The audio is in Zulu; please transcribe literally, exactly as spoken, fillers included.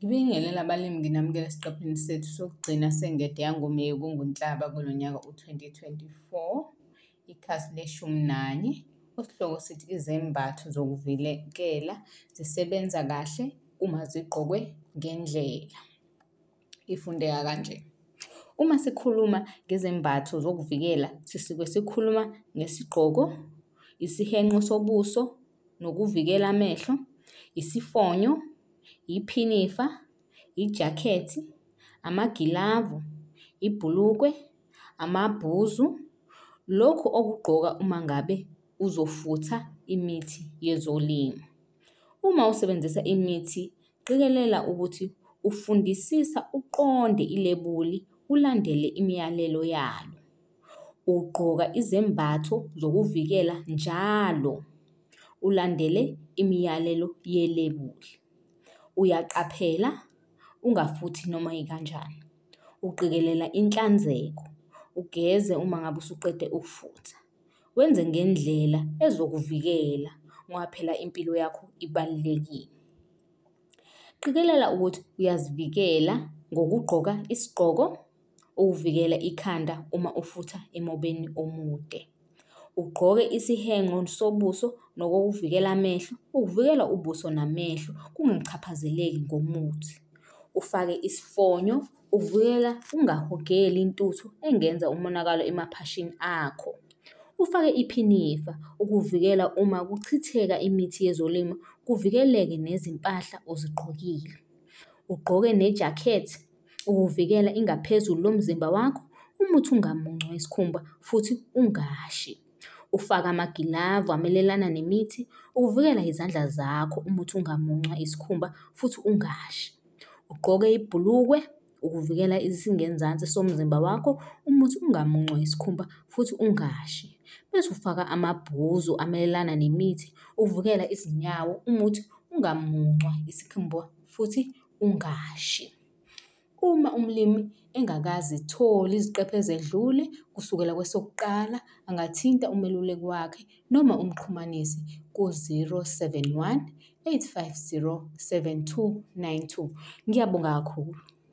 Ngibingelela abalimi nginamukela esiqephini sethu sokugcina sengede yangoMeyi kunguNhlaba kulo nyaka u-twenty twenty-four, ikhasi leshumi nanye. Osihloko sithi izembatho zokuvilekela zisebenza kahle uma zigqokwe ngendlela. Ifundeka kanje, uma sikhuluma ngezembatho zokuvikela sisuke sikhuluma ngesigqoko, isihenqo sobuso nokuvikela amehlo, isifonyo, iphinifa, ijakhethi, amagilavu, ibhulukwe, amabhuzu. Lokhu okugqoka uma ngabe uzofutha imithi yezolimo. Uma usebenzisa imithi, qikelela ukuthi ufundisisa uqonde ilebuli, ulandele imiyalelo yalo. Ugqoka izembatho zokuvikela njalo, ulandele imiyalelo yelebuli. Uyaqaphela ungafuthi noma ikanjani. Uqikelela inhlanzeko, ugeze uma ngabe usuqede ukufutha. Wenze ngendlela ezokuvikela ngoba phela impilo yakho ibalulekile. Qikelela ukuthi uyazivikela ngokugqoka isigqoko ukuvikela ikhanda uma ufutha emobeni omude. Ugqoke isihenqo sobuso nokokuvikela amehlo, ukuvikela ubuso namehlo kungachaphazeleki ngomuthi. Ufake isifonyo, uvikela ungahogeli intuthu engenza umonakalo emaphashini akho. Ufake iphinifa, ukuvikela uma kuchitheka imithi yezolimo kuvikeleke nezimpahla ozigqokile. Ugqoke nejakhethi ukuvikela ingaphezulu lomzimba wakho, umuthi ungamuncwa isikhumba futhi ungashi. Ufake amagilavu amelelana nemithi, ukuvikela izandla zakho umuthi ungamuncwa isikhumba futhi ungashi. Ugqoke ibhulukwe ukuvikela isingenzansi somzimba wakho, umuthi ungamuncwa isikhumba futhi ungashi. Bese ufaka amabhuzu amelelana nemithi, uvikela izinyawo, umuthi ungamuncwa isikhumba futhi ungashi. Uma umlimi engakazitholi iziqephu ezedlule kusukela kwesokuqala, angathinta umeluleki wakhe noma umxhumanisi ku-zero seven one, eight five zero, seven two nine two. Ngiyabonga kakhulu.